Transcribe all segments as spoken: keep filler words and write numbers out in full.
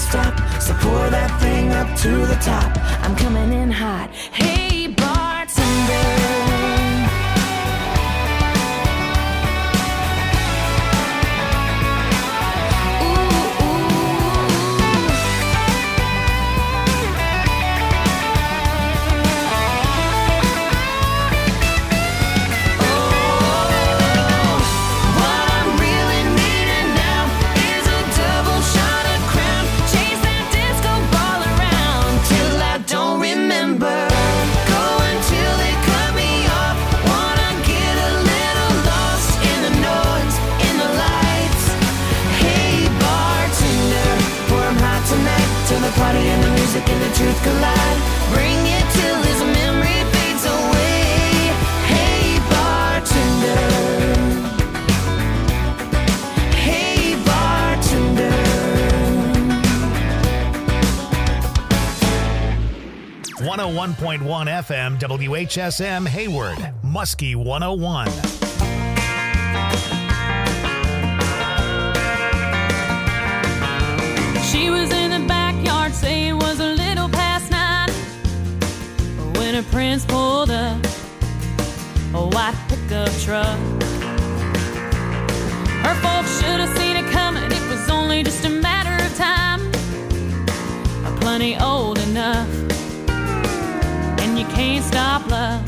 stop, so pour that thing up to the top. I'm coming in hot. Hey, bartender. Party and the music and the truth collide. Bring it till this memory fades away. Hey bartender. Hey bartender. one oh one point one F M W H S M Hayward, Muskie one oh one. She was in the backyard, say it was a little past nine, when her prince pulled up a white pickup truck. Her folks should have seen it coming, it was only just a matter of time. Plenty old enough, and you can't stop love.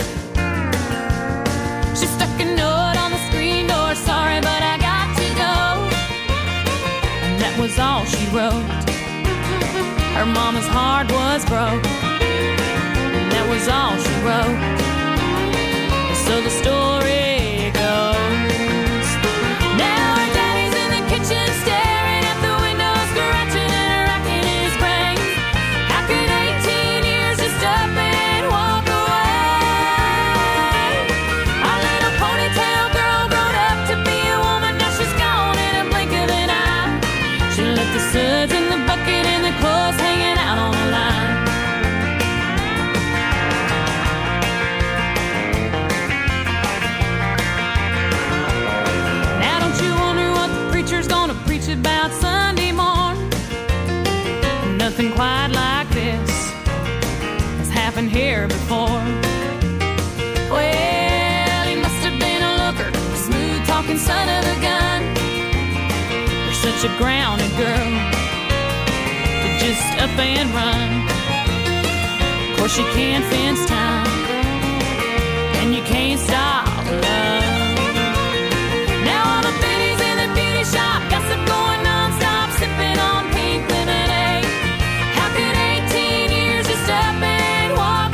She stuck a note on the screen door, sorry but I got to go. And that was all she wrote. Her mama's heart was broke, and that was all she wrote. So the story goes. Now her daddy's in the kitchen staring at the window, scratching and racking his brain. How could eighteen years just up and walk away? Our little ponytail girl grown up to be a woman, now she's gone in a blink of an eye. She left the suds in the bucket and the clothes hanging out on the line. Now don't you wonder what the preacher's gonna preach about Sunday morn? Nothing quite like this has happened here before. Well, he must have been a looker, a smooth talking son of a gun. You're such a grounded girl, just up and run. Of course you can't fence time, and you can't stop love. Now all the biddies in the beauty shop, gossip going non-stop, sipping on pink lemonade. How could eighteen years just up and walk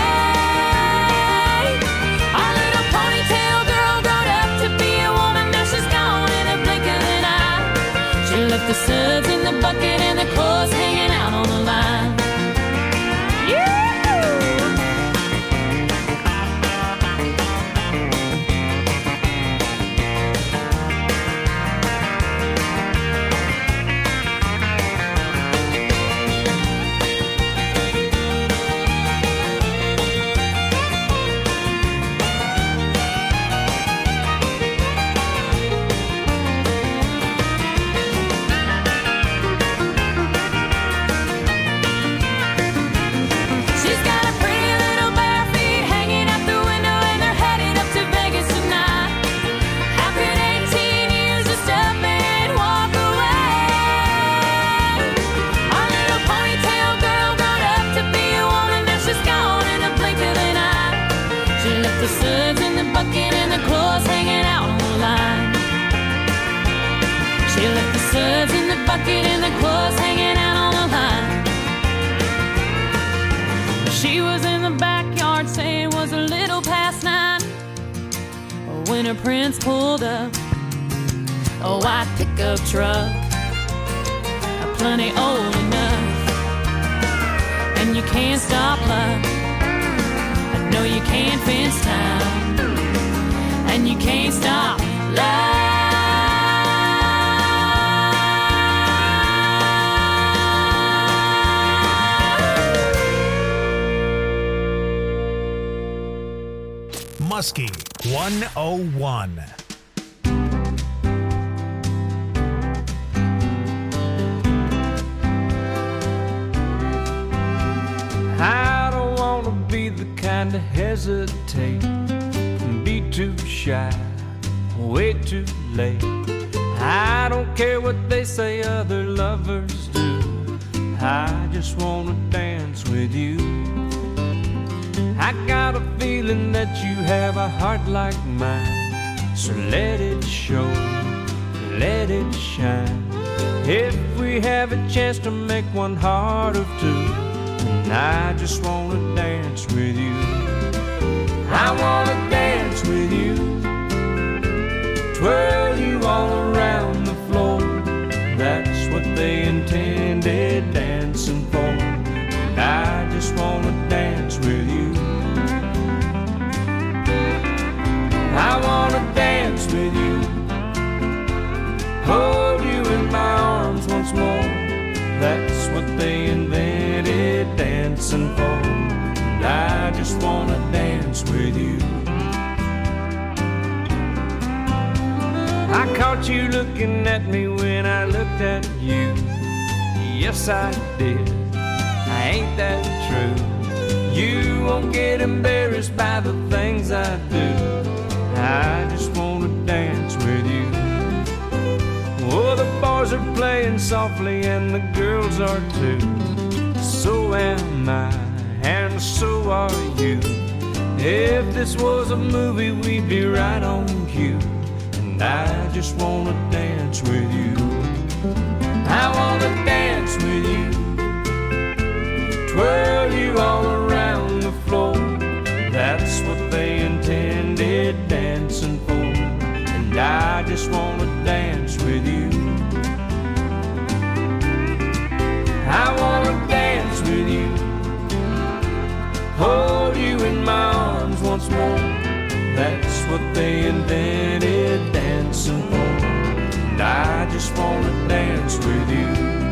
away? Our little ponytail girl grown up to be a woman, now she's gone in a blink of an eye. She left the suds in the bucket and the clothes hanging out on the line. Yeah! The suds in the bucket and the clothes hanging out on the line. She left the suds in the bucket and the clothes hanging out on the line. She was in the backyard saying it was a little past nine, when her prince pulled up a white pickup truck, plenty old enough, and you can't stop love. No, you can't fence time, and you can't stop love. Muskie one oh one. to hesitate and be too shy, way too late. I don't care what they say other lovers do, I just wanna dance with you. I got a feeling that you have a heart like mine, so let it show, let it shine. If we have a chance to make one heart of two, and I just wanna dance with you. I wanna dance with you, twirl you all around the floor. That's what they intended dancing for, and I just wanna dance with you. I wanna dance with you, hold you in my arms once more. That's what they invented dancing for, and I just wanna dance with you. I caught you looking at me when I looked at you. Yes, I did. Ain't that true? You won't get embarrassed by the things I do. I just wanna dance with you. Oh, the boys are playing softly and the girls are too. So am I, and so are you. If this was a movie, we'd be right on cue. I just wanna dance with you. I wanna dance with you, twirl you all around the floor. That's what they intended dancing for, and I just wanna dance with you. I wanna dance with you, hold you in my arms once more. That's what they invented dancing for, and I just wanna dance with you.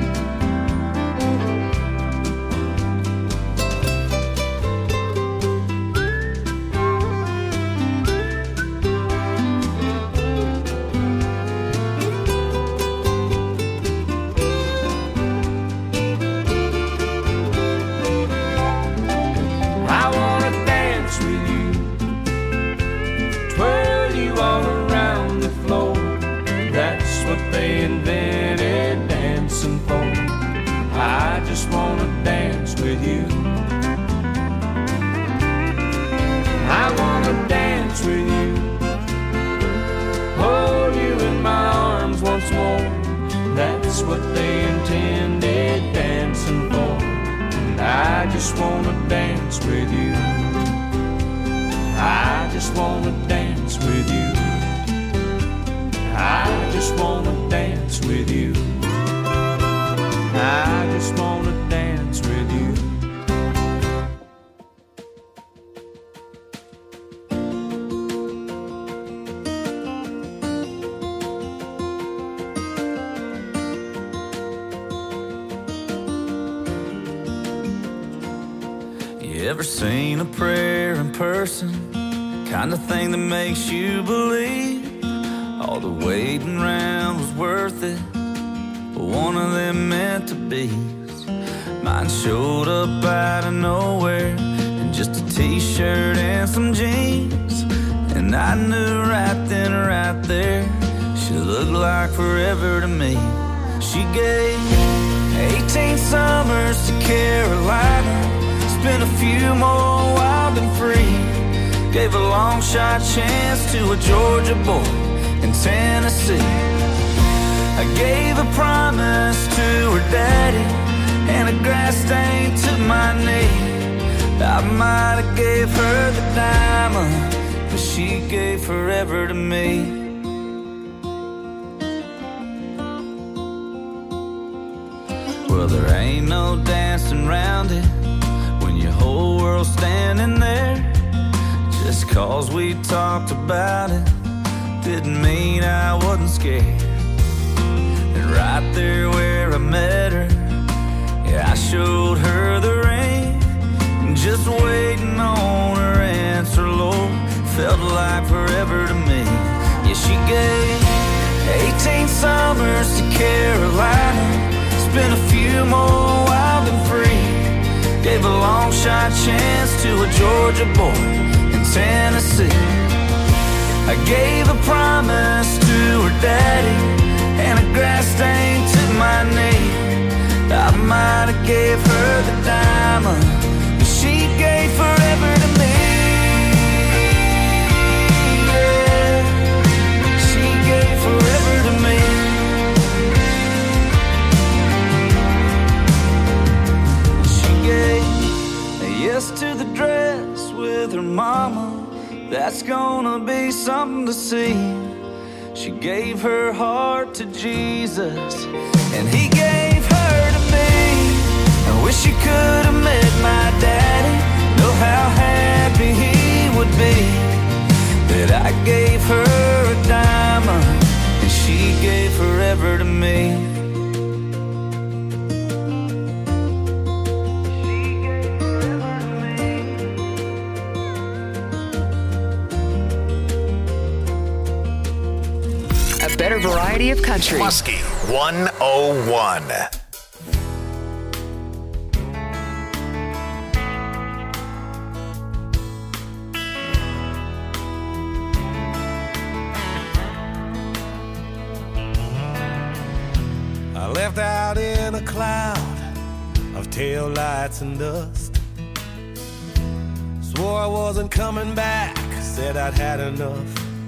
What they intended dancing for, and I just wanna dance with you. I just wanna dance with you. I just wanna dance with you. I just wanna dance with you. Ever seen a prayer in person? Kind of thing that makes you believe all the waiting around was worth it. But one of them meant to be. Mine showed up out of nowhere in just a t-shirt and some jeans, and I knew right then, right there, she looked like forever to me. She gave eighteen summers to Carolina, spent a few more wild and free. Gave a long shot chance to a Georgia boy in Tennessee. I gave a promise to her daddy and a grass stain to my knee. I might have gave her the diamond, but she gave forever to me. Well, there ain't no dancing around it when your whole world's standing there. Just cause we talked about it didn't mean I wasn't scared. And right there where I met her, yeah, I showed her the ring. Just waiting on her answer, Lord, felt like forever to me. Yeah, she gave eighteen summers to Carolina, spent a few more wild and free. Gave a long shot chance to a Georgia boy in Tennessee. I gave a promise to her daddy, and a grass stain took my knee. I might have gave her the diamond, but she gave forever to me. Yeah, she gave forever to me. She gave a yes to the dress with her mama. That's gonna be something to see. She gave her heart to Jesus, and he gave her to me. I wish you could have met my daddy. Know how happy he would be that I gave her a diamond and she gave forever to me. Better variety of country. Muskie one oh one. I left out in a cloud of tail lights and dust. Swore I wasn't coming back, said I'd had enough.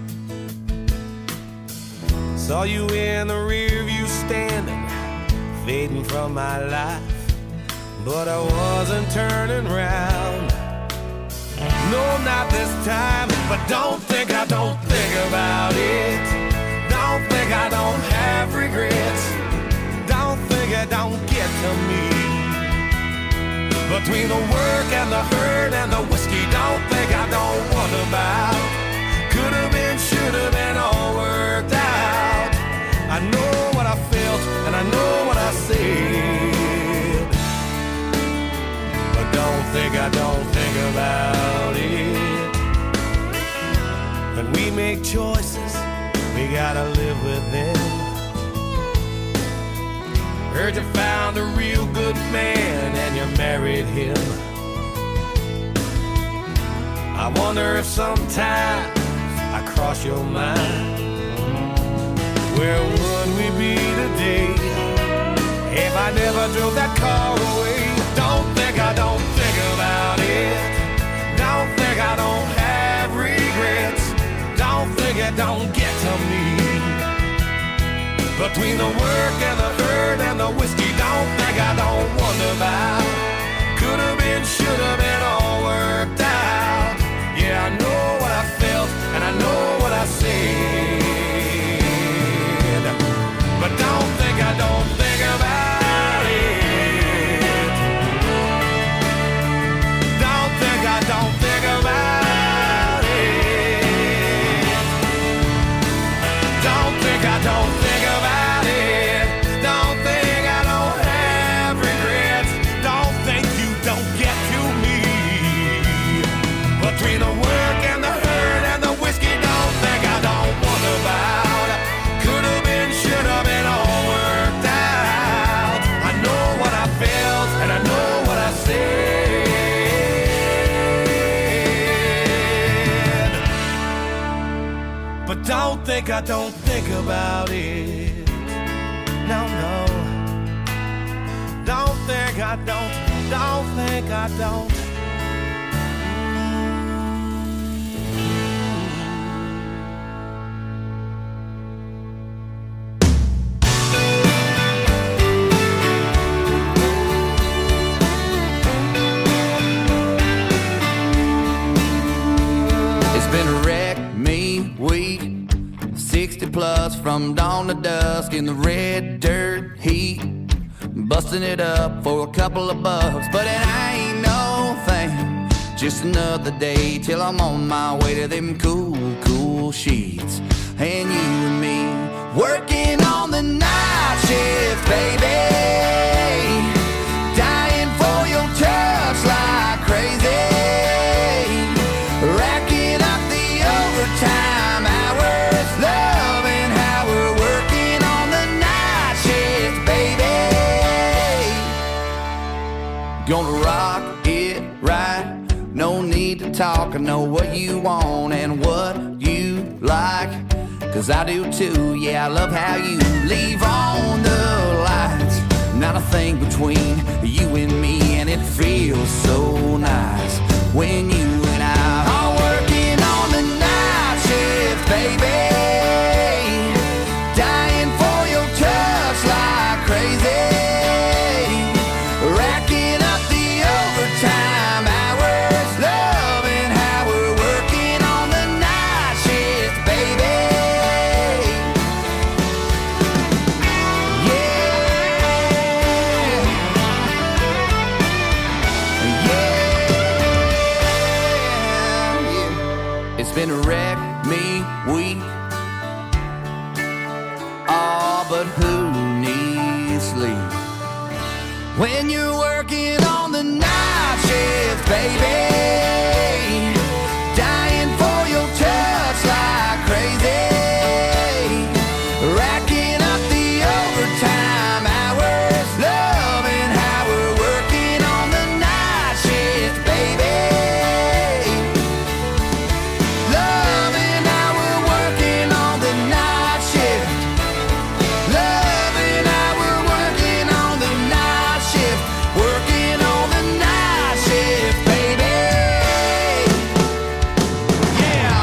Saw you in the rear view standing, fading from my life, but I wasn't turning round. No, not this time, but don't think I don't think about it. Don't think I don't have regrets. Don't think it don't get to me. Between the work and the hurt and the whiskey, don't think I don't wonder about. Could have been, should have been, all worked out. I know what I felt and I know what I said, but don't think I don't think about it. When we make choices, we gotta live with them. Heard you found a real good man and you married him. I wonder if sometimes I cross your mind. Where would we be today if I never drove that car away? Don't think I don't think about it. Don't think I don't have regrets. Don't think it don't get to me. Between the work and the hurt and the whiskey, don't think I don't wonder about. Could have been, should have been, all worked out. Yeah, I know what I felt and I know what I said, but don't think I don't think about it. Don't think I don't think about it. Don't think I don't think about it. Don't think I don't have regrets. Don't think you don't get to me. Between the work and the hurt and the whiskey, don't think I don't wonder about. Could have been, should have been, all worked out. I know what I felt and I know what I said, but don't think I don't think about it. No, no. Don't think I don't, don't think I don't. Plus from dawn to dusk in the red dirt heat, busting it up for a couple of bucks, but it ain't no thing. Just another day till I'm on my way to them cool, cool sheets. And you and me working on the night shift, baby, dying for your touch like crazy, racking up the overtime hours, loving how we're working on the night shift, baby. Gonna rock it right. No need to talk. I know what you want and what you like. Cause I do too. Yeah, I love how you leave on the lights. Not a thing between you and me, and it feels so nice when you and I are working on the night shift, baby. Dying for your touch like crazy. Racking up the overtime hours, loving how we're working on the night shift, baby. Yeah. Yeah. It's been a wreck me week. Oh, but who needs sleep when you're working on the night shift, baby? Dying for your touch like crazy. Racking up the overtime hours, loving how we're working on the night shift, baby. Loving how we're working on the night shift. Loving how we're working on the night shift. Working on the night shift, baby. Yeah.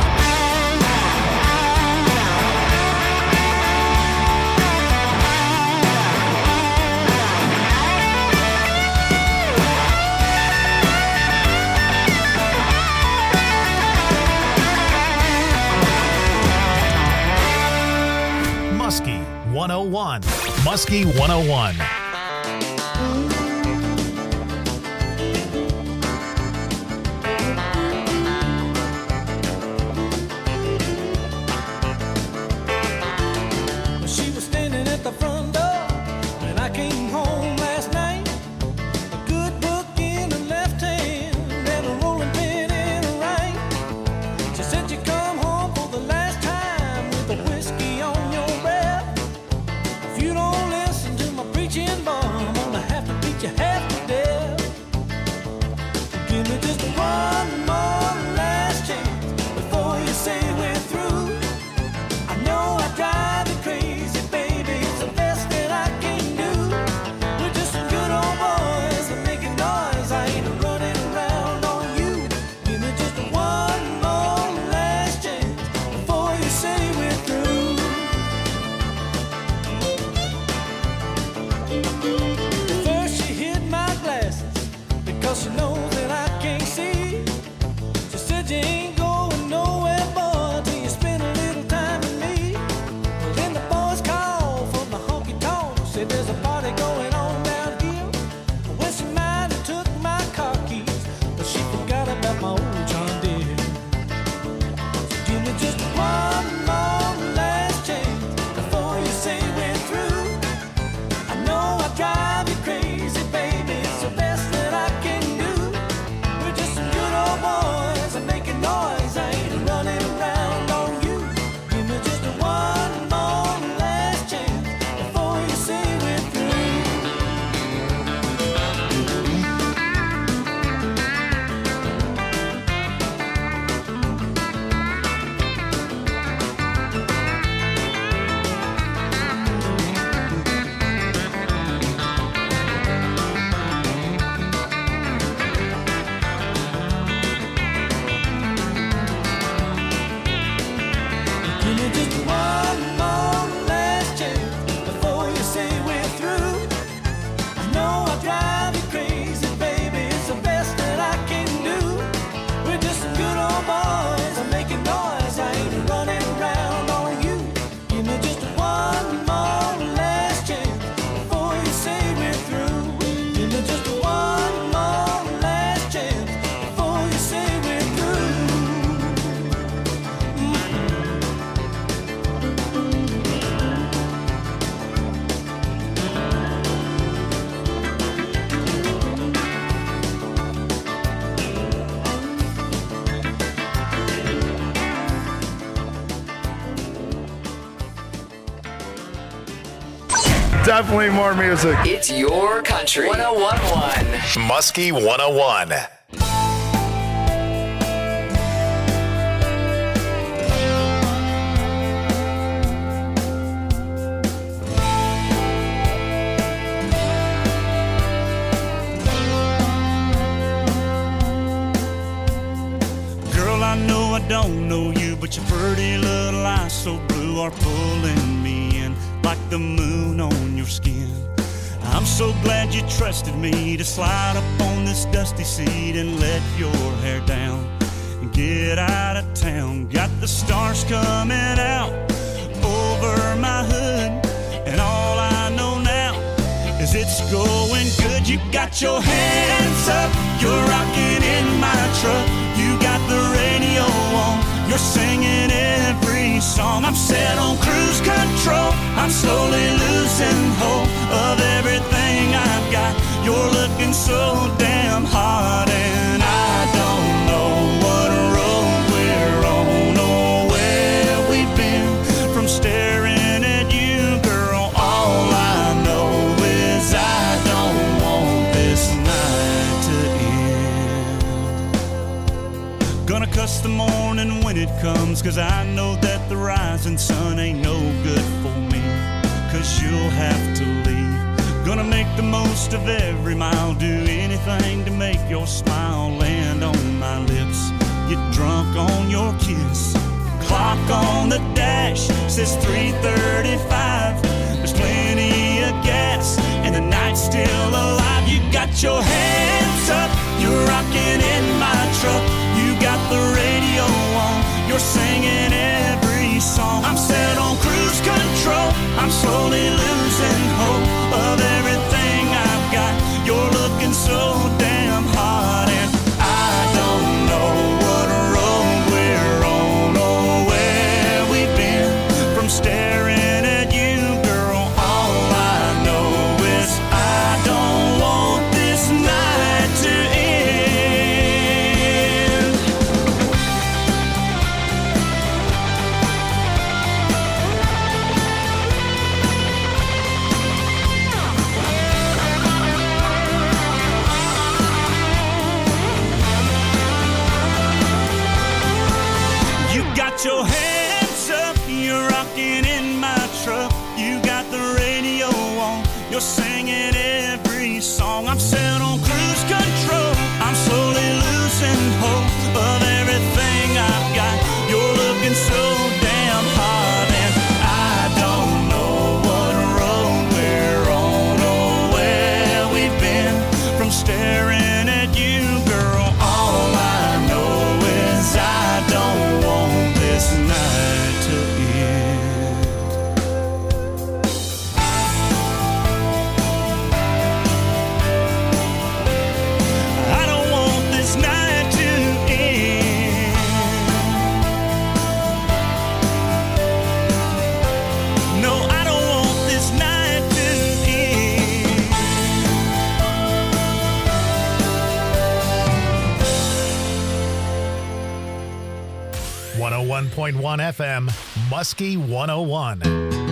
Muskie one oh one. Muskie one oh one. She was standing at the front door when I came home last night. A good book in her left hand and a rolling pin in her right. She said you come home for the last time with a whiskey on your breath. If you don't listen to my preaching Definitely more music. It's your country. one oh one point one. Muskie one oh one. Girl, I know I don't know you, but your pretty little eyes so blue are pulling me in like the moon on your skin. I'm so glad you trusted me to slide up on this dusty seat and let your hair down and get out of town. Got the stars coming out over my hood, and all I know now is it's going good. You got your hands up, you're rocking in my truck. You got the radio on, you're singing every song. I'm set on cruise control, I'm slowly losing hope of everything I've got. You're looking so damn hot, and I don't know what road we're on or where we've been from staring at you, girl. All I know is I don't want this night to end. Gonna cuss the morning when it comes, 'cause I know that the rising sun ain't no good for me, 'cause you'll have to leave. Gonna make the most of every mile, do anything to make your smile land on my lips. Get drunk on your kiss. Clock on the dash says three thirty-five. There's plenty of gas and the night's still alive. You got your hands up, you're rocking in my truck. You got the radio on, you're singing every song. I'm set on cruise control, I'm slowly losing hope of everything I've got. You're looking so damn hot, and I don't know what road we're on or where we've been from staring at you, girl. All I know is I don't want this night to end. Your hands up, you're rocking in my truck. You got the radio on, you're singing every song. I'm set on cruise control, I'm slowly losing hope of everything I've got. You're looking so damn hot, and I don't know what road we're on or where we've been from staring at you, girl. All I know is I don't want this night to end. I don't want this night to end. No, I don't want this night to end. one oh one point one F M, Muskie one oh one.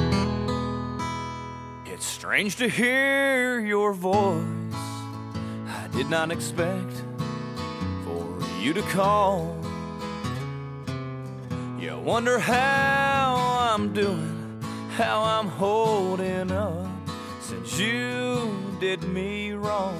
It's strange to hear your voice. I did not expect for you to call. You wonder how I'm doing, how I'm holding up since you did me wrong.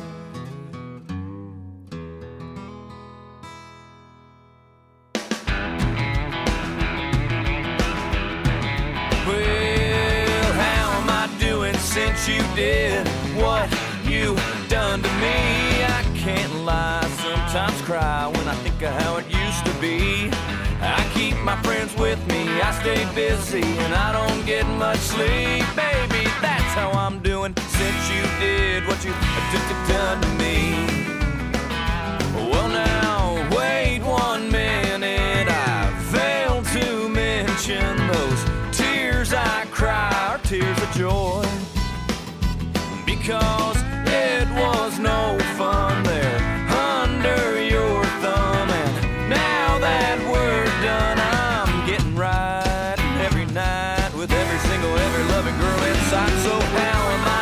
Well, how am I doing since you did what you done to me? I can't lie, sometimes cry when I think of how it used to be. I keep my friends with me, I stay busy, and I don't get much sleep. Baby, that's how I'm doing since you did what you done to me. Well now, wait one minute, I failed to mention those tears I cry are tears of joy, because it was no fun there under your thumb. And now that we're done, I'm getting right every night with every single, every loving girl inside. So how am I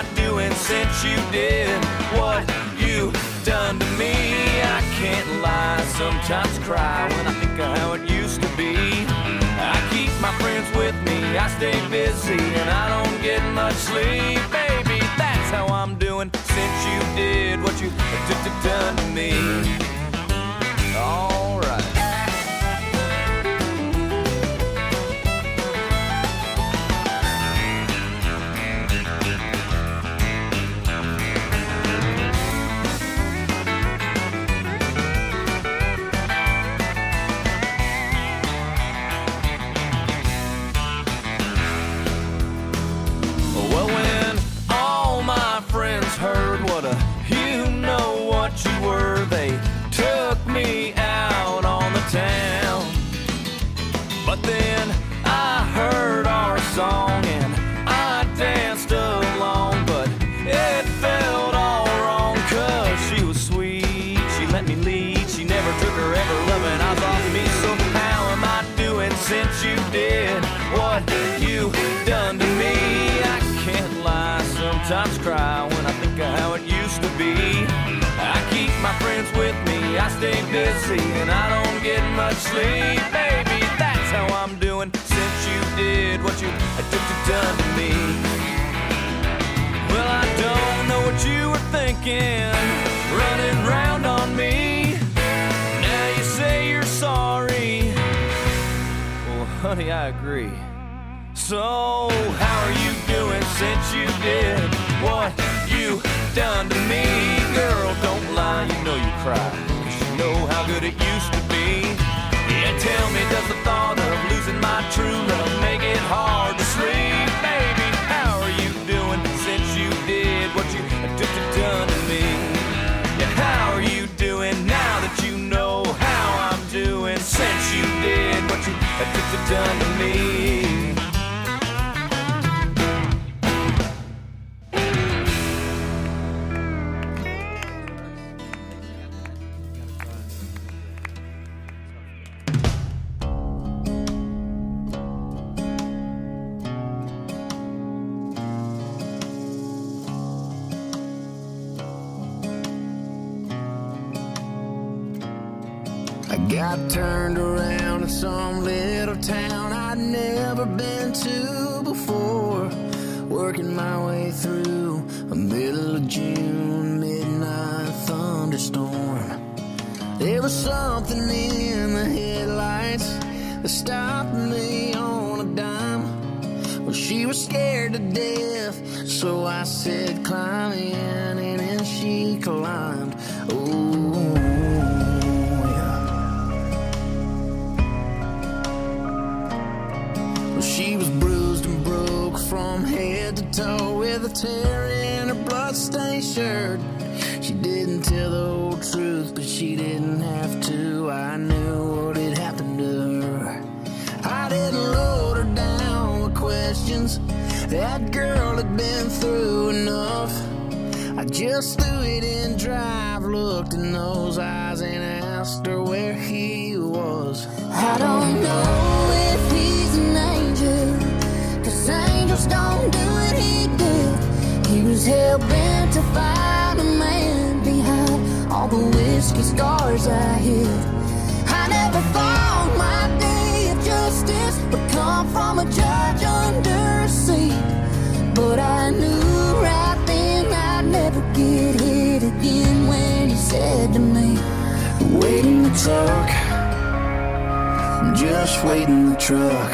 sometimes cry when I think of how it used to be. I keep my friends with me, I stay busy, and I don't get much sleep. Baby, that's how I'm doing since you did what you done to me. All right. Well, when all my friends heard what a you know what you were, they took me out on the town. But then I heard our song and I danced along, but it felt all wrong, cause she was sweet, she let me lead, she never took her ever loving eyes off me. So how am I doing since you did what you done to me? I can't lie, sometimes cry when I think of how it used to be. I keep my friends with me, I stay busy, and I don't get much sleep. Baby, that's how I'm doing since you did what you done to me. Well, I don't know what you were thinking, running round on me. Now you say you're sorry. Well, honey, I agree. So, how are you doing since you did what you done to me? Girl, don't lie, you know you cry, cause you know how good it used to be. Yeah, tell me, does the thought of losing my true love make it hard to sleep? Baby, how are you doing since you did what you done to me? Yeah, how are you doing now that you know how I'm doing since you did what you done to me? I got turned around in some little town I'd never been to before, working my way through a middle of June midnight thunderstorm. There was something in the headlights that stopped me on a dime. Well, she was scared to death, so I said climb in, and then she climbed. Oh, she was bruised and broke from head to toe, with a tear in her bloodstained shirt. She didn't tell the whole truth, but she didn't have to. I knew what had happened to her. I didn't load her down with questions. That girl had been through enough. I just threw it in drive, looked in those eyes, and asked her where he was. I don't know if he's an angel, 'cause angels don't do what he did. He was hell-bent to find a man behind all the whiskey scars I hid. I never thought my day of justice would come from a judge under a seat, but I knew right then I'd never get hit again when he said to me, wait in the truck, just wait in the truck.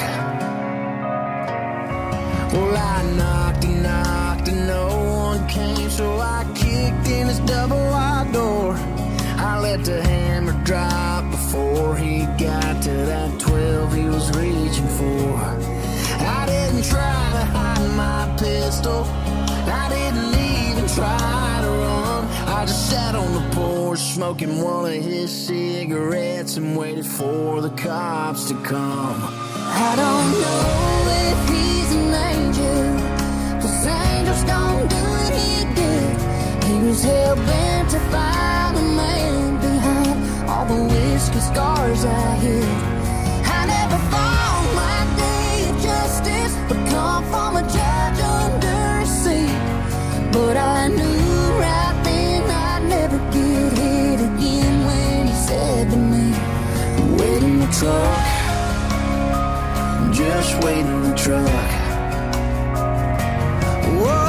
Well, I knocked and knocked and no one came, so I kicked in his double wide door. I let the hammer drop before he got to that twelve he was reaching for. I didn't try to hide my pistol, I didn't even try to run. I just sat on the porch smoking one of his cigarettes and waited for the cops to come. I don't know if he's an angel, 'cause angels don't do what he did. He was hell-bent to find a man behind all the whiskey scars I hid. I never thought my day of justice would come from a judge under a seat, but I knew right then I'd never get hit again when he said to me, truck, just waiting in the truck. Whoa,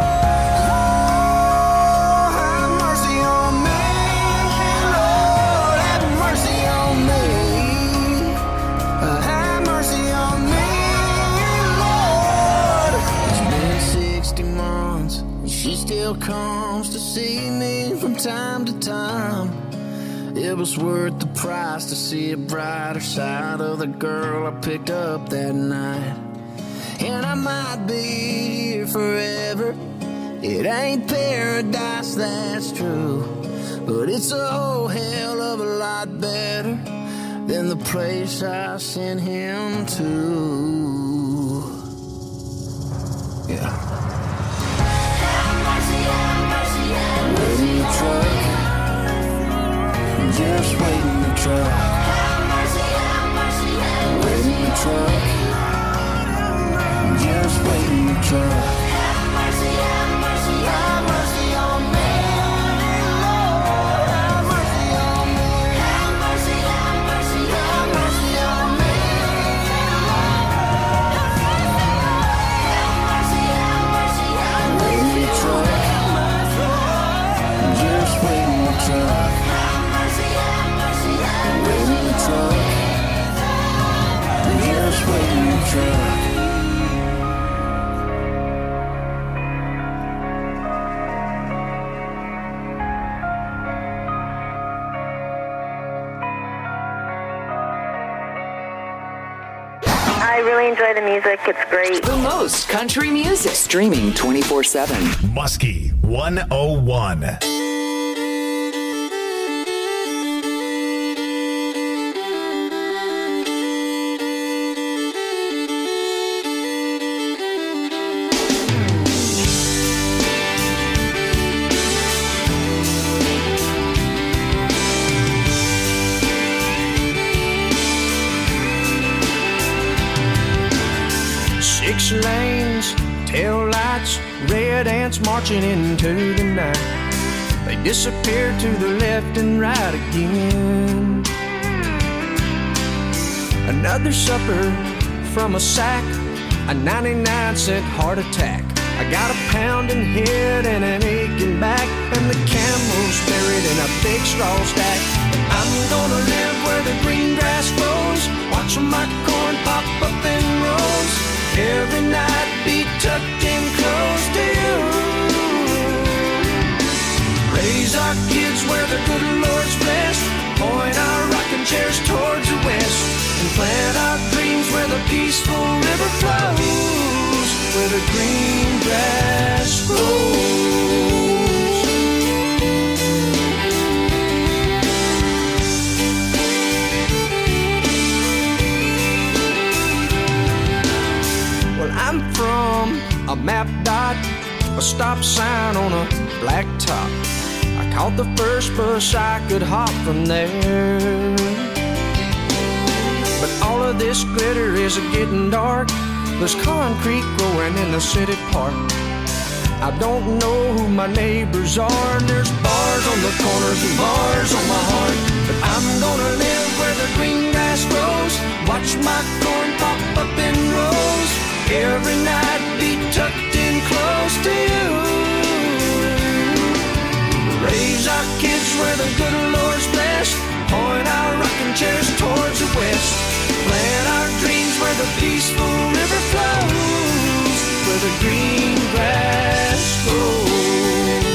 have mercy on me, Lord, have mercy on me. Have mercy on me, Lord. It's been sixty months, and she still comes to see me from time to time. It was worth the price to see a brighter side of the girl I picked up that night. And I might be here forever. It ain't paradise, that's true, but it's a whole hell of a lot better than the place I sent him to. Yeah. Have mercy, have mercy, have mercy. Wait in the truck. Just wait in the truck. Have mercy, have mercy, have mercy. Wait in the truck. Just wait in the truck. Have mercy, have mercy, have mercy on me, Lord. Have mercy on me. Have mercy, have mercy, have mercy on me, Lord. Have mercy, have mercy, have mercy. Wait in the truck. Just wait in the truck. Wait in the truck. Just wait in the truck. I really enjoy the music. It's great. The most country music. Streaming twenty-four seven. Muskie one oh one. Six lanes, tail lights, red ants marching into the night. They disappear to the left and right again. Another supper from a sack, a ninety-nine cent heart attack. I got a pounding head and an aching back, and the camel's buried in a big straw stack. I'm gonna live where the green grass grows, watching my corn pop up in rows. Every night be tucked in close to you. Raise our kids where the good Lord's blessed. Point our rocking chairs towards the west. And plant our dreams where the peaceful river flows, where the green grass grows. I'm from a map dot, a stop sign on a black top. I caught the first bus I could hop from there. But all of this glitter is getting dark. There's concrete growing in the city park. I don't know who my neighbors are. There's bars on the corners and bars on my heart. But I'm gonna live where the green grass grows, watch my corn pop up in rows. Every night be tucked in close to you. Raise our kids where the good Lord's blessed. Point our rocking chairs towards the west. Plant our dreams where the peaceful river flows, where the green grass grows.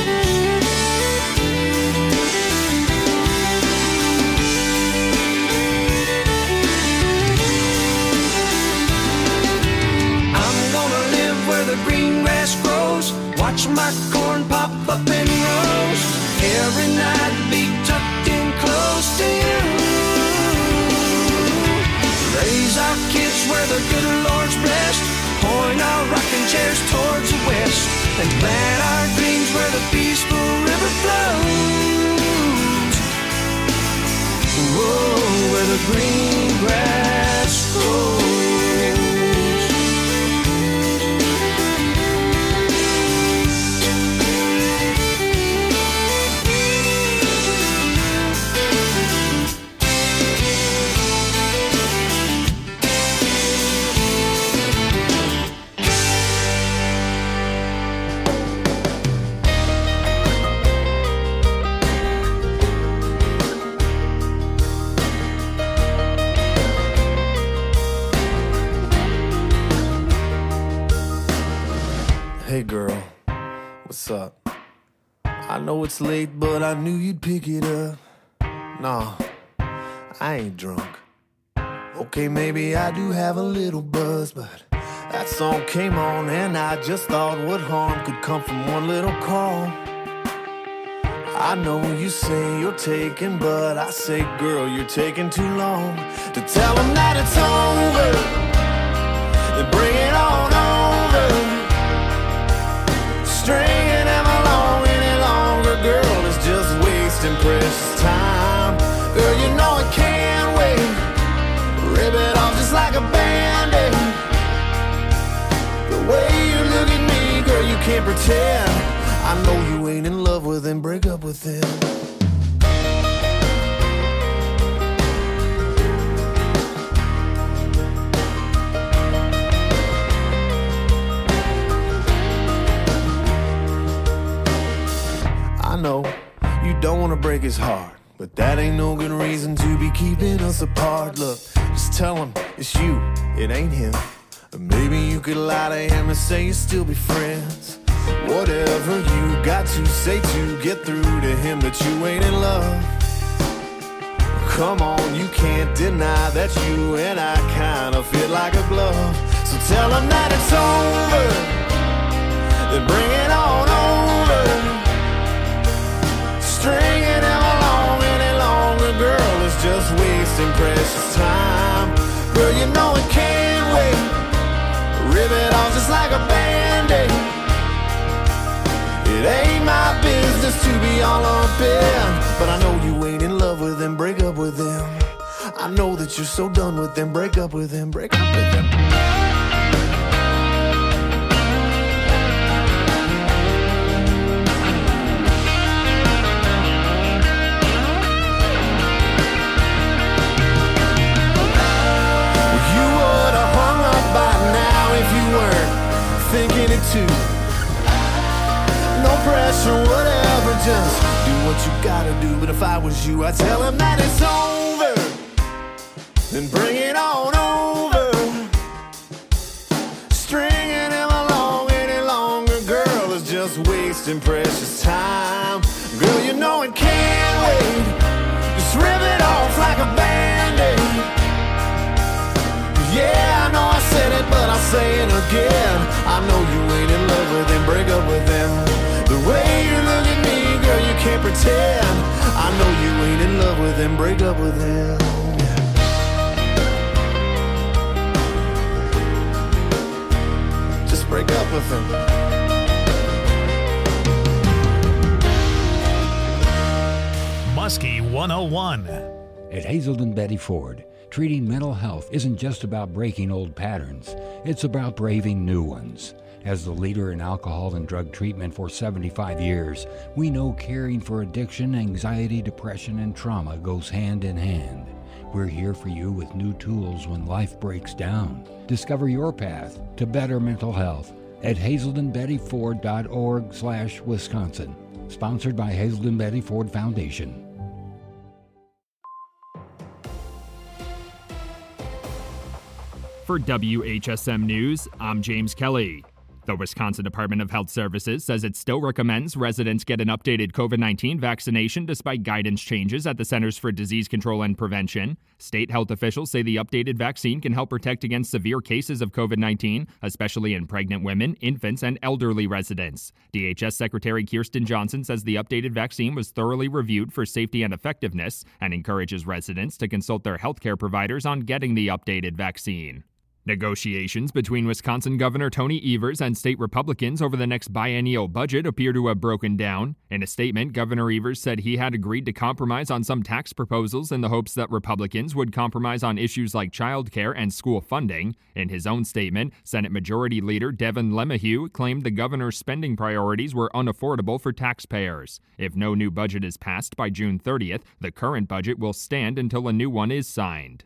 The green grass grows, watch my corn pop up in rows. Every night be tucked in close to you. Raise our kids where the good Lord's blessed. Point our rocking chairs towards the west. And plant our dreams where the peaceful river flows. Whoa, where the green grass grows. what's up? I know it's late, but I knew you'd pick it up. Nah, I ain't drunk. Okay, maybe I do have a little buzz, but that song came on and I just thought what harm could come from one little call. I know you say you're taking, but I say, girl, you're taking too long to tell them that it's over. Then bring it on over. Stringing them along any longer, girl, is just wasting precious time. Girl, you know it can't wait. Rip it off just like a Band-Aid. The way you look at me, girl, you can't pretend. I know you ain't in love with him, break up with him. I know you don't want to break his heart, but that ain't no good reason to be keeping us apart. Look, just tell him it's you, it ain't him. Or maybe you could lie to him and say you still be friends. Whatever you got to say to get through to him that you ain't in love. Come on, you can't deny that you and I kind of fit like a glove. So tell him that it's over, then bring it on over. Stringing him along any longer, girl, is just wasting precious time. Girl, you know it can't wait. Rip it off just like a Band-Aid. It ain't my business to be all up in, but I know you ain't in love with him, break up with him. I know that you're so done with him, break up with him, break up with him. You would have hung up by now if you weren't thinking it too. No pressure, whatever, just do what you gotta do. But if I was you, I'd tell him that it's over, then bring it on over. Stringing him along any longer, girl, is just wasting precious time. Girl, you know it can't wait. Just rip it off like a Band-Aid. Yeah, I know I said it, but I'll say it again. I know you ain't in love with him, break up with him. The way you look at me, girl, you can't pretend. I know you ain't in love with him, break up with him. Just break up with him. Muskie one oh one. At Hazelden Betty Ford, treating mental health isn't just about breaking old patterns, it's about braving new ones. As the leader in alcohol and drug treatment for seventy-five years, we know caring for addiction, anxiety, depression, and trauma goes hand in hand. We're here for you with new tools when life breaks down. Discover your path to better mental health at hazelden betty ford dot org slash Wisconsin. Sponsored by Hazelden Betty Ford Foundation. For W H S M News, I'm James Kelly. The Wisconsin Department of Health Services says it still recommends residents get an updated COVID nineteen vaccination despite guidance changes at the Centers for Disease Control and Prevention. State health officials say the updated vaccine can help protect against severe cases of COVID nineteen, especially in pregnant women, infants, and elderly residents. D H S Secretary Kirsten Johnson says the updated vaccine was thoroughly reviewed for safety and effectiveness and encourages residents to consult their healthcare providers on getting the updated vaccine. Negotiations between Wisconsin Governor Tony Evers and state Republicans over the next biennial budget appear to have broken down. In a statement, Governor Evers said he had agreed to compromise on some tax proposals in the hopes that Republicans would compromise on issues like child care and school funding. In his own statement, Senate Majority Leader Devin LeMahieu claimed the governor's spending priorities were unaffordable for taxpayers. If no new budget is passed by June thirtieth, the current budget will stand until a new one is signed.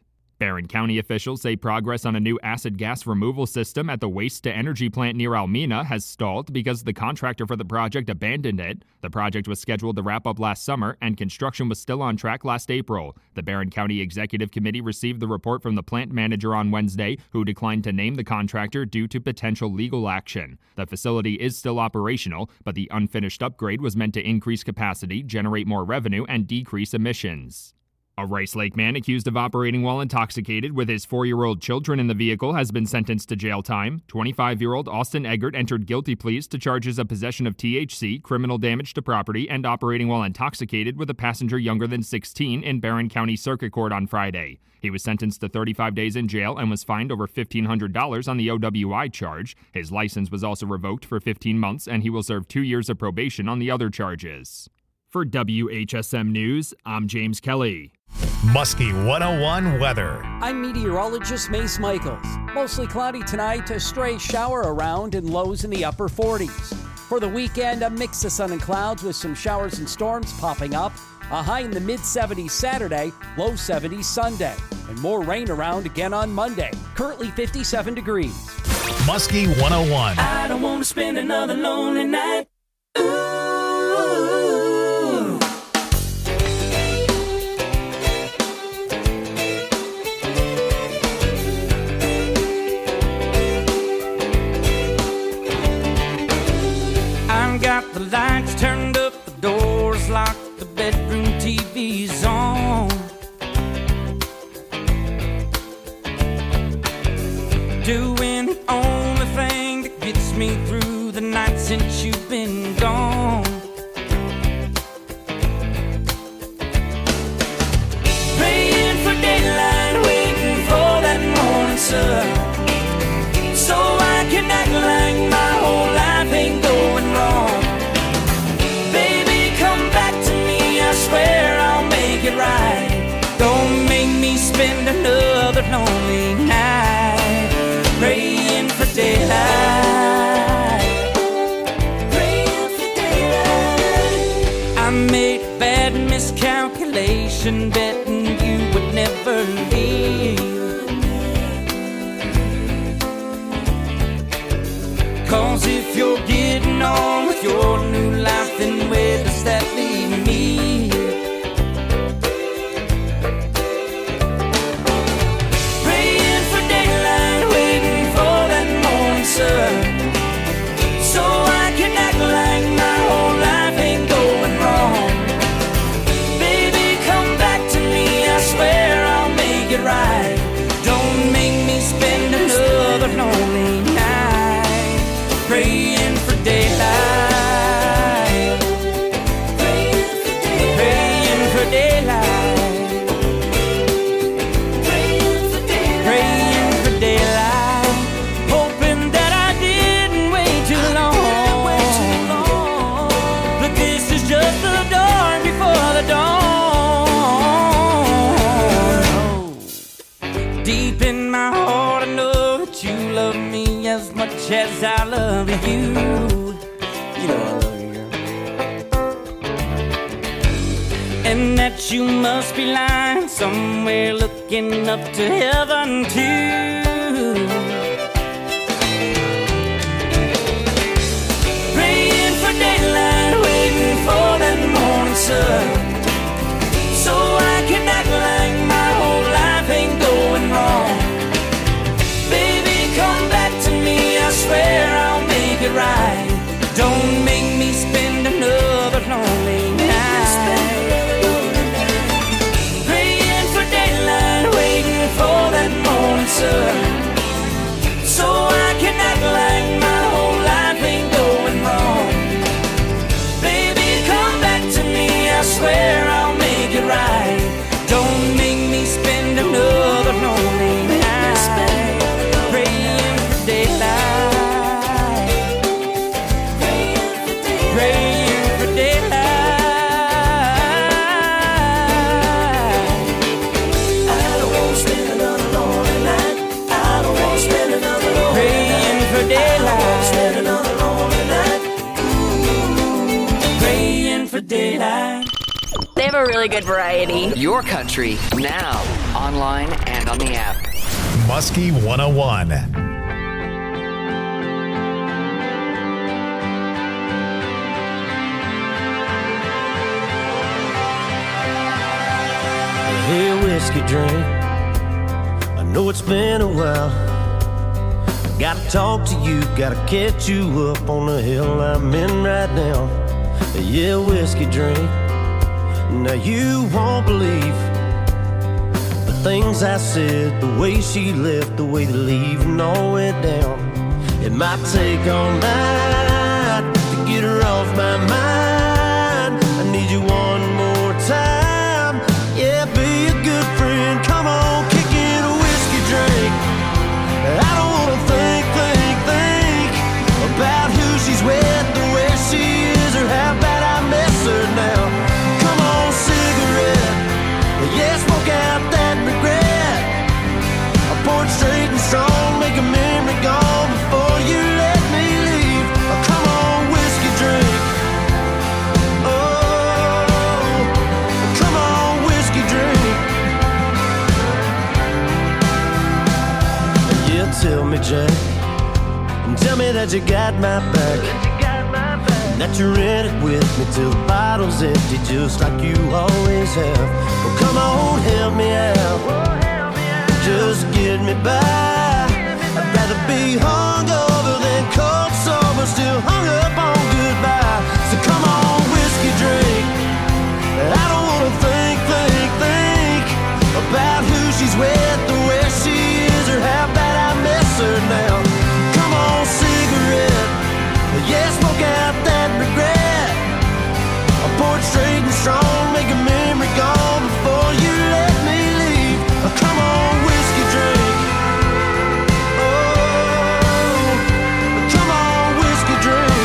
Barron County officials say progress on a new acid gas removal system at the waste-to-energy plant near Almena has stalled because the contractor for the project abandoned it. The project was scheduled to wrap up last summer, and construction was still on track last April. The Barron County Executive Committee received the report from the plant manager on Wednesday, who declined to name the contractor due to potential legal action. The facility is still operational, but the unfinished upgrade was meant to increase capacity, generate more revenue, and decrease emissions. A Rice Lake man accused of operating while intoxicated with his four-year-old children in the vehicle has been sentenced to jail time. twenty-five-year-old Austin Eggert entered guilty pleas to charges of possession of T H C, criminal damage to property, and operating while intoxicated with a passenger younger than sixteen in Barron County Circuit Court on Friday. He was sentenced to thirty-five days in jail and was fined over fifteen hundred dollars on the O W I charge. His license was also revoked for fifteen months, and he will serve two years of probation on the other charges. For W H S M News, I'm James Kelly. Muskie one oh one weather. I'm meteorologist Mace Michaels. Mostly cloudy tonight, a stray shower around and lows in the upper forties. For the weekend, a mix of sun and clouds with some showers and storms popping up. A high in the mid seventies Saturday, low seventies Sunday. And more rain around again on Monday. Currently fifty-seven degrees. Muskie one oh one. I don't want to spend another lonely night. Ooh. Got the lights turned up, the doors locked, the bedroom T V's on. Doing the only thing that gets me through the night since you've been gone. Praying for daylight, waiting for that morning sun, so I can act like my whole life ain't going wrong. I swear I'll make it right. Don't make me spend another lonely night praying for daylight. Praying for daylight. I made a bad miscalculation, betting you would never leave. 'Cause if you're getting on with your new life, then where does that leave me? Sun, so I can act like my whole life ain't going wrong. Baby, come back to me, I swear I'll make it right. Don't make me spend another lonely night praying for daylight. Praying for daylight. Praying for daylight. Praying for daylight. Praying for daylight. Deep in my heart, I know that you love me as much as I love you. You know I love you, girl. And that you must be lying somewhere looking up to heaven too. Praying for daylight, waiting for that morning sun, so I can act like my whole life ain't going wrong. Baby, come back to me, I swear I'll make it right. Don't make me spend another lonely night praying for daylight, waiting for that morning sun, so I can act like my whole life ain't going wrong. Baby, come back to me, I swear I'll make it right. Don't make me spend another lonely night praying for daylight. Praying for daylight. I don't want to spend another lonely night. I don't want to spend another lonely night praying for daylight. I don't want to spend another lonely night. Ooh, praying for daylight. They have a really good variety. Your country, now, online and and on the app. Muskie one oh one. Hey, whiskey drink, I know it's been a while. I gotta talk to you, gotta catch you up on the hill I'm in right now. Yeah, whiskey drink, now you won't believe the things I said, the way she left, the way the leaving all went down. It might take all night to get her off my mind. I need you one more time. Yeah, be a good friend. Come on, kick in a whiskey drink. I don't wanna think, think, think about who she's with, or where she is, or how bad I miss her now. Come on, cigarette. Yeah, smoke out that regret. I pour it straight and strong, make a memory gone before you let me leave. Oh, come on, whiskey drink. Oh, come on, whiskey drink. Yeah, tell me, Jack, and tell me that you got my back, and that you're in it with me till the bottle's empty, just like you always have. Well, come on, help me out, just get me by. I'd rather be hungover than cold sober, still hung up on goodbye. So come on, whiskey drink. I don't wanna think, think, think about who she's with, or where she is, or how bad I miss her now. Come on, cigarette. Yeah, smoke out that regret. I pour it straight and strong, make a memory gone before you let me leave. Oh, come on, whiskey drink. Oh, come on, whiskey drink.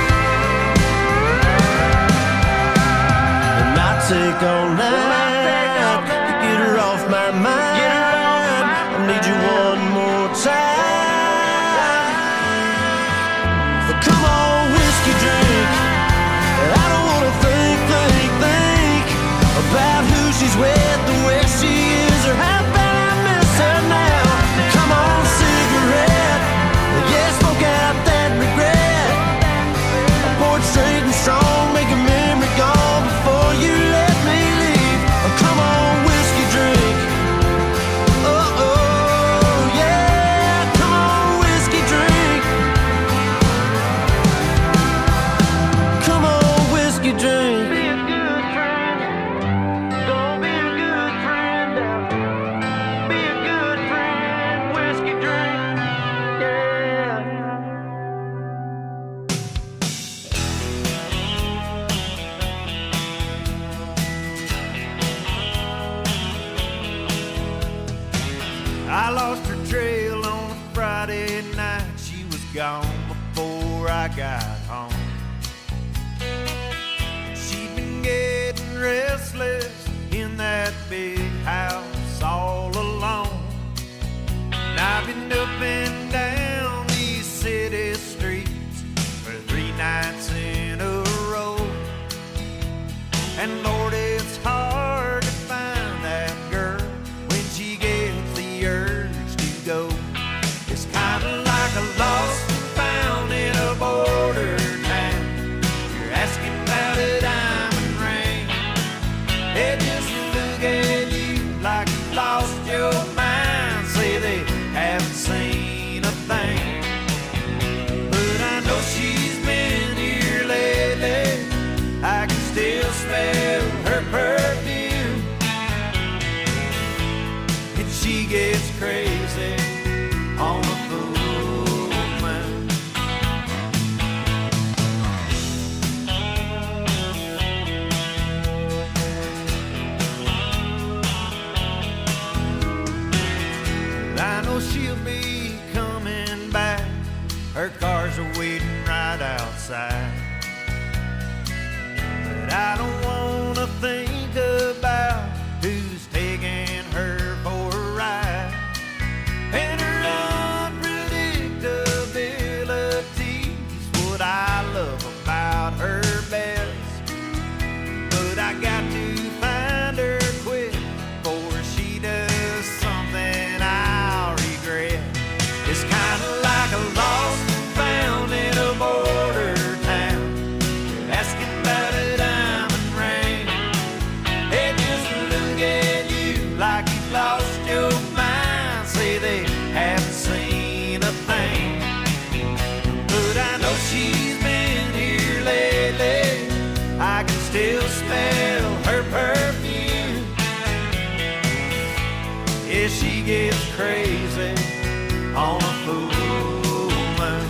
It might take all night to get her off my mind. I need you one more time. But come on, whiskey drink. I don't wanna think, think, think about who she's with, or where she is, or how bad I miss her now. Come on, cigarette. Yeah, smoke out that regret. I pour it straight and strong, make a memory gone before you let me leave. Oh, come on, whiskey drink. Oh, oh, yeah, come on, whiskey drink. Come on, whiskey drink. Be a good friend. Gonna be a good friend now. Be a good friend, whiskey drink. Yeah. I lost her trail on a Friday night. She was gone before I got home. She'd been getting restless in that big house all alone. And I've been up and down these city streets for three nights in a row. And Lord, it's hard to find that girl when she gets the urge to go. It's kind of like a lost and found in a border town. You're asking about a diamond ring. They just look at you like you lost your mind. Say they haven't seen a thing. But I know she's been here lately. I can still smell her perfume. And she gets crazy on a full moon. crazy on a full moon.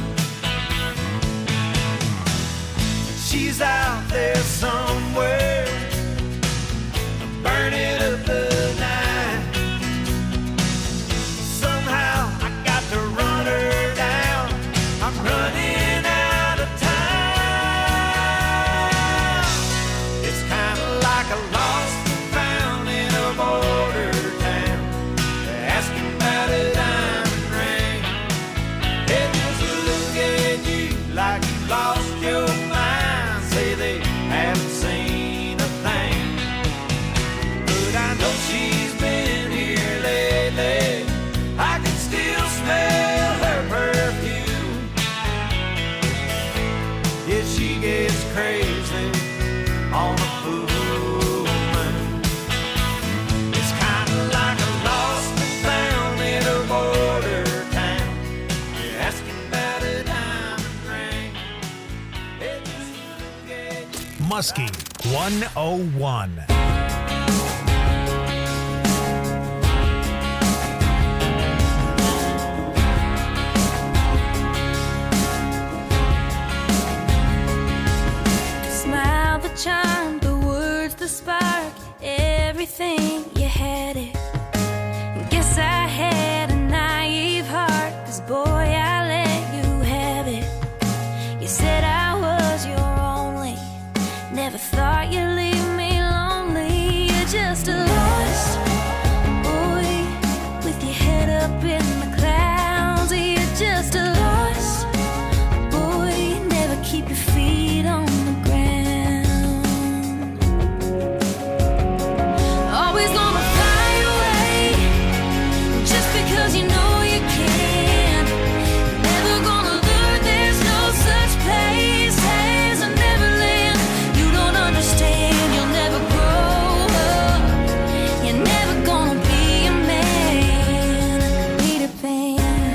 She's out there somewhere, burning up the night. Somehow I got to run her down. I'm running out of time. It's kind of like a lost and found in a border town. They're asking about a diamond ring. They just look at you like you lost your mind. Say they haven't seen a thing. But I know she's been here lately. I can still smell her perfume. Yeah, she gets crazy on a full moon. It's kind of like a lost and found in a border town. You're asking about a diamond ring. They just look at you. Muskie one oh one. Smile, the charm, the words, the spark, everything, you had it. Guess I had a naive heart, 'cause boy, I let you have it. You said I was your only, never thought you'd leave me lonely. You're just a lost boy with your head up in the clouds. You're just a lost boy, never keep your feet on the ground. Always gonna fly away, just because you know you can. Never gonna learn there's no such place as a Neverland. You don't understand, you'll never grow up. You're never gonna be a man, Peter Pan.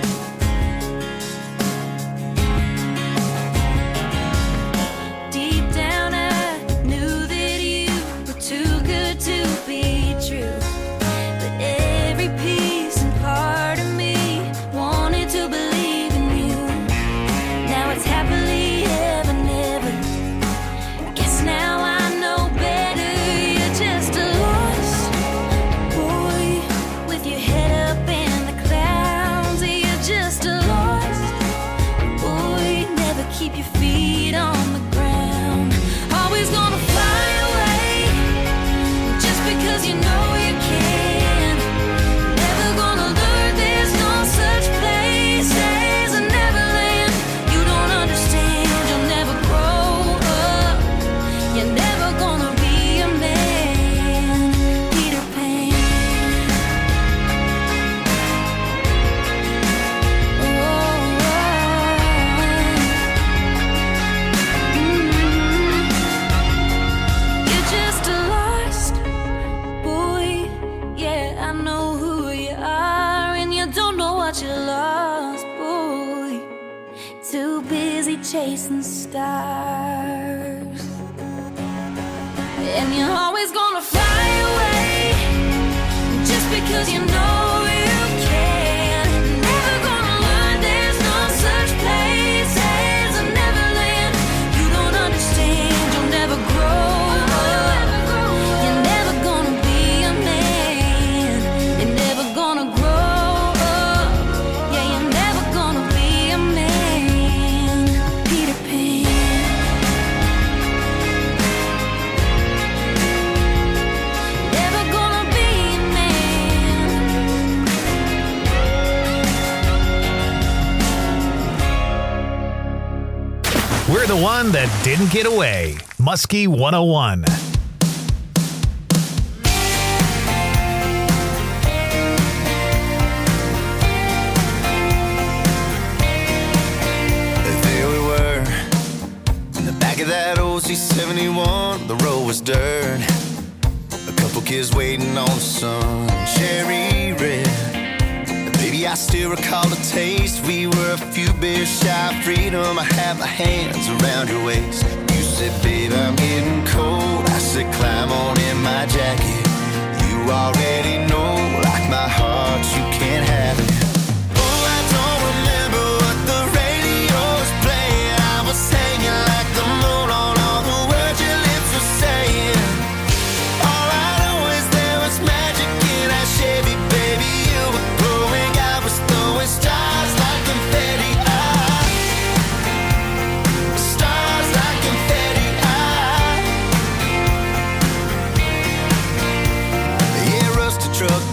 Deep down I knew that you were too good to be true. But every piece and part of me wanted to believe in you. Now it's happily ever, never. Guess now I know better. You're just a lost boy with your head up in the clouds. You're just a lost boy, never keep your feet on the ground. Always gonna fly away, just because you know you can. Never gonna learn there's no such place as a Neverland. You don't understand, you'll never grow up. You're never gonna be a man, Peter Pan. Oh, mm. You're just a lost boy. Yeah, I know who you are, and you don't know what you lost, boy. Too busy chasing stars. And you're always gonna fly away, just because you know you can. Never gonna learn there's no such place as a Neverland. You don't understand, you'll never grow up. You're never gonna be a man. You're never gonna grow up. Yeah, you're never gonna be a man, Peter Pan. Never gonna be a man. We're the one that didn't get away. Muskie one oh one. There we were, in the back of that old C seventy-one. The road was dirt, a couple kids waiting on the sun, cherry red. Baby, I still recall the taste. We were a few beers shy of freedom. I had my hands around your waist. You said, babe, I'm getting cold. I said, climb on in my jacket. You already know, like my heart, you can't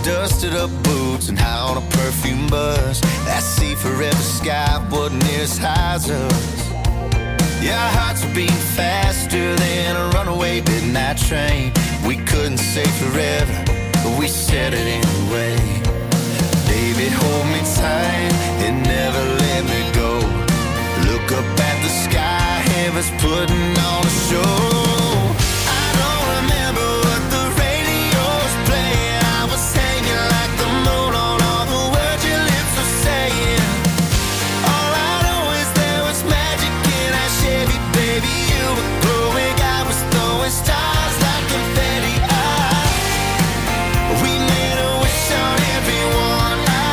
dusted up boots and high on a perfume bus. That sea forever sky wasn't near as high as us. Yeah, our hearts were beating faster than a runaway midnight train. We couldn't say forever, but we said it anyway. Baby, hold me tight and never let me go. Look up at the sky, heaven's putting on a show. I don't remember what the radio's playing. I was hanging like the moon on all the words your lips were saying. All I know is there was magic in our Chevy, baby. You were glowing, I was throwing stars like confetti. I, we made a wish on everyone.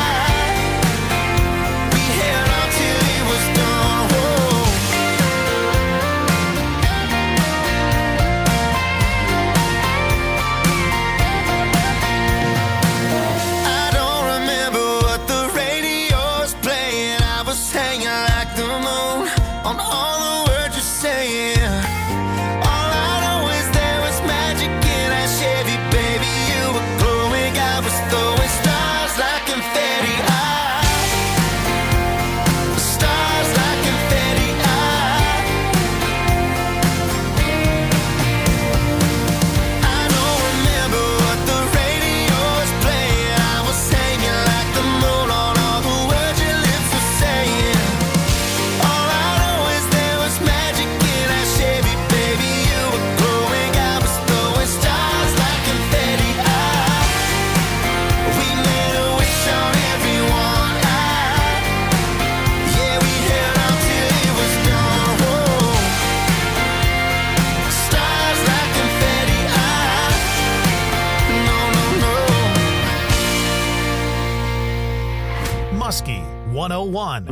one oh one.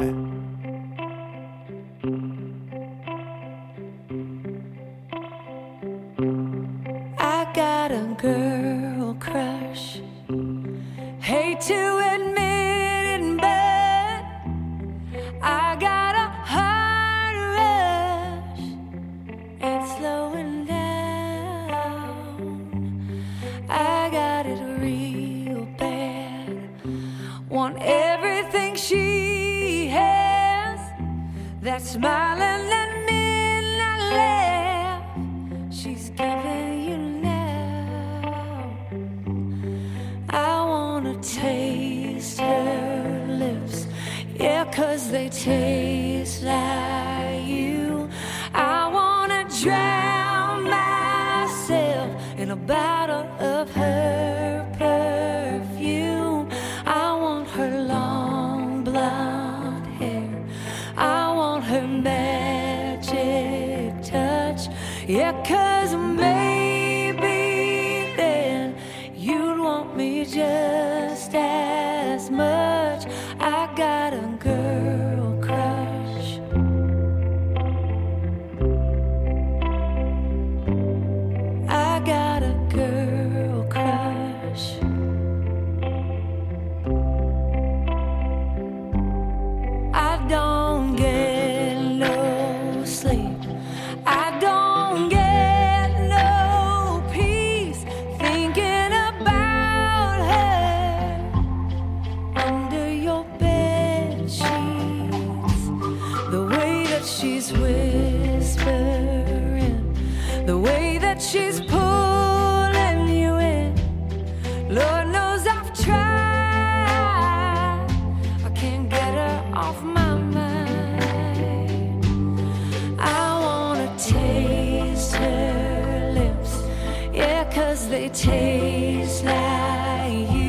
I got a girl crush. Hate to admit it, but I got a heart rush. It's slowing down. I got it real bad. Want everything she has. That smiling and midnight laugh she's giving you now. I wanna taste her lips, yeah, 'cause they taste like you. I wanna drown myself in a bottle of her perfume. I want her long blonde hair, I want her magic touch, yeah, 'cause maybe then you'd want me just as much. I got a girl crush. I got a girl crush. I don't get no sleep. I don't get no peace thinking about her under your bed sheets. The way that she's whispering, the way that she's pulling you in. Lord knows I've tried. I can't get her off my mind. I wanna taste her lips, yeah, 'cause they taste like you.